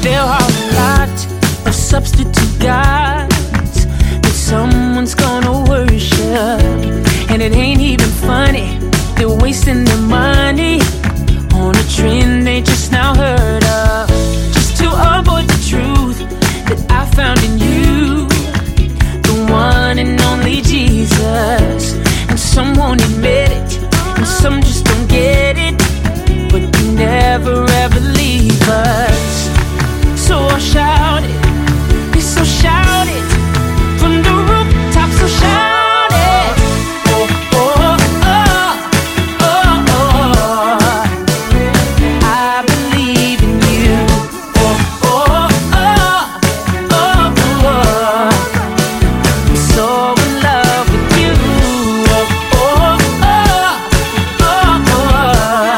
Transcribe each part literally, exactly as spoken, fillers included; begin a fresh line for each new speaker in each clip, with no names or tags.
There are a lot of substitute gods that someone's gonna worship, and it ain't even funny. They're wasting their money on a trend they just now heard of, just to avoid the truth that I found in you, the one and only Jesus. And some won't admit it, and some just don't get it, but you never ever leave us. So I'll shout it, yes, so shout it from the rooftops, so shout it. Oh, oh, oh, oh, oh. I believe in you. Oh, oh, oh, oh, oh. I'm so in love with you. Oh, oh, oh, oh, oh.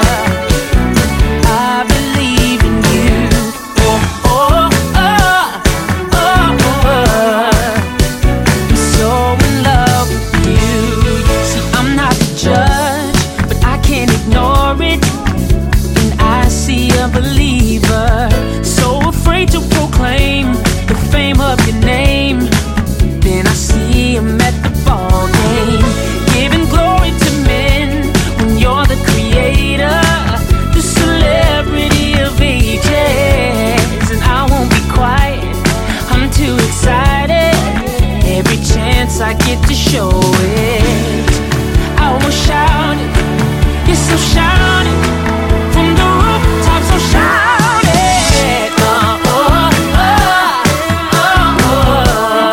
I believe in you. Oh, oh, oh, oh, oh. I'm so in love with you. See, I'm not the judge, but I can't ignore it. And I see a believer, so afraid to proclaim the fame of your name. Then I see him at the ball game, giving glory to men when you're the creator, the celebrity of ages. And I won't be quiet, I'm too excited. Every chance I get to show it, I will shout it, yes, I'll shout it from the rooftops, I'll shout it. Oh, oh, oh, oh, oh.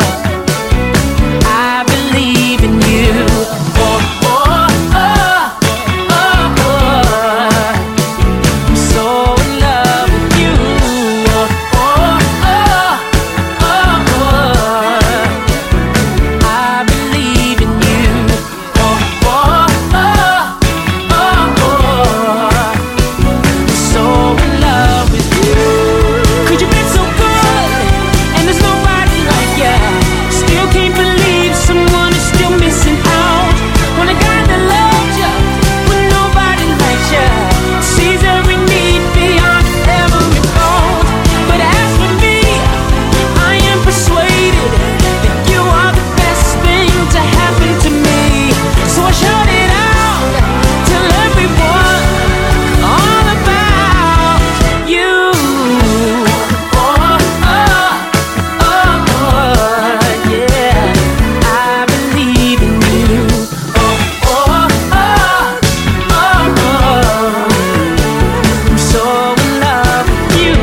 I believe in you. Oh, oh, oh, oh, oh. I'm so in love with you. Oh, oh, oh, oh, oh. I believe in you. Oh, oh, oh, oh, oh. I'm so in love with you. Could you be so good? And there's nobody like ya. Still can't believe someone is still missing out on a guy that loves ya when nobody likes ya, sees every need beyond every fault. But as for me, I am persuaded that you are the best thing to happen to me. So I shout it out, tell everyone all about you. Oh, oh, oh, oh, yeah. I believe in you. Oh, oh, oh, oh, oh. I'm so in love with you.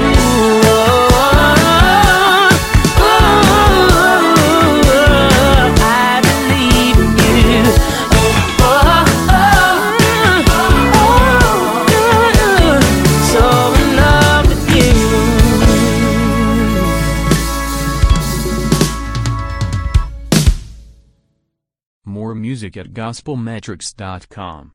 Oh, oh, I believe in you. Oh, oh, oh, oh, so in love with you.
More music at gospel metrics dot com.